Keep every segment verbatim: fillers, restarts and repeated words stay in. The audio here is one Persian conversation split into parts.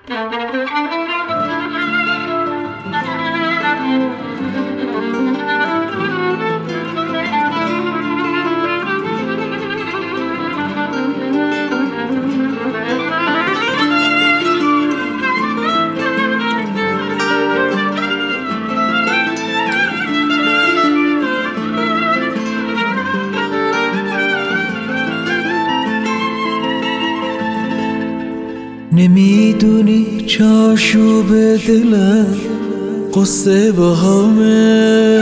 نمیدونی چاشوب دلم قصه باهامه،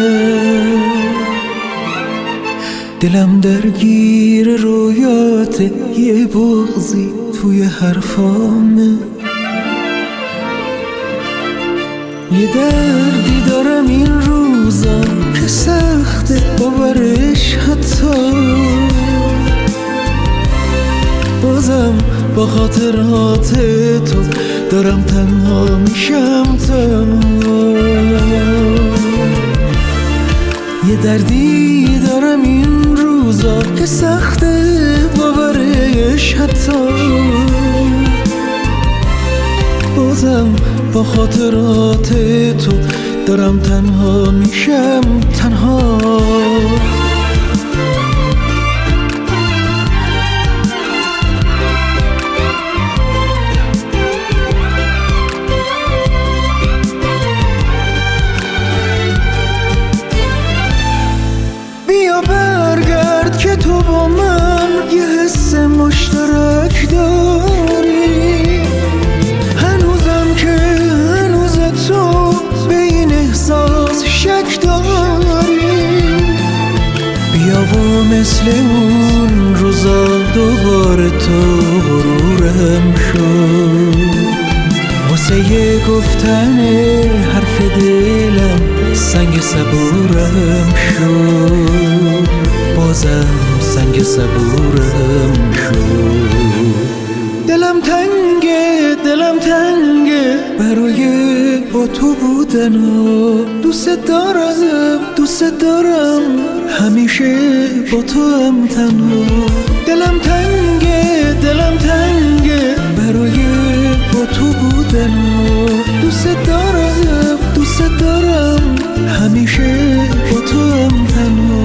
دلم درگیر رویات یه بغضی توی حرفامه. یه دردی دارم این روزا که سخته باورش، حتی بازم با خاطرات تو دارم تنها میشم تنها. یه دردی دارم این روزا که سخته باورش، حتی بازم با خاطرات تو دارم تنها میشم تنها. برگرد که تو با من یه حس مشترک داری، هنوزم که هنوز تو به این احساس شک داری. بیا و مثل اون روزا دوباره تو غرورم شد، واسه یه گفتن حرف دلم سنگ صبورم شد، بازم سنگ صبورم شد. دلم تنگه دلم تنگه برای با تو بودن و دوست دارم دوست دارم همیشه با تو هم تنها. دلم تنگه دلم تنگه برای با تو بودن و دوست دارم دوست دارم همیشه با تو هم تنها.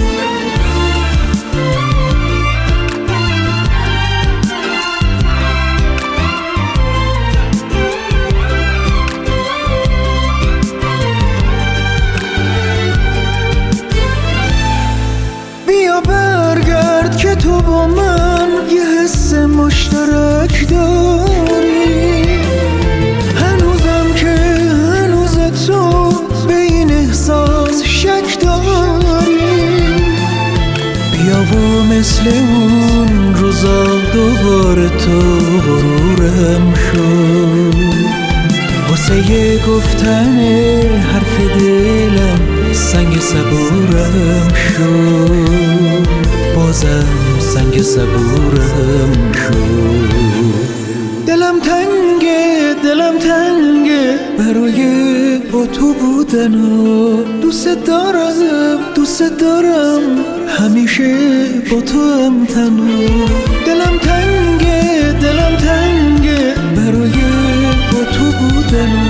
بیا برگرد که تو با من یه حس مشترک داری، هنوزم که هنوز تو به این احساس شک داری. بیا و مثل اون روزا دوباره تو غرورم شد، واسه یه گفتن حرف دلم سنگ صبورم شد، بازم سنگ صبورم شد. دلم تنگه دلم تنگه برای با تو بودن و دوست دارم دوست دارم همیشه با تو هم تنها. دلم تنگه دلم تنگه برای با تو بودن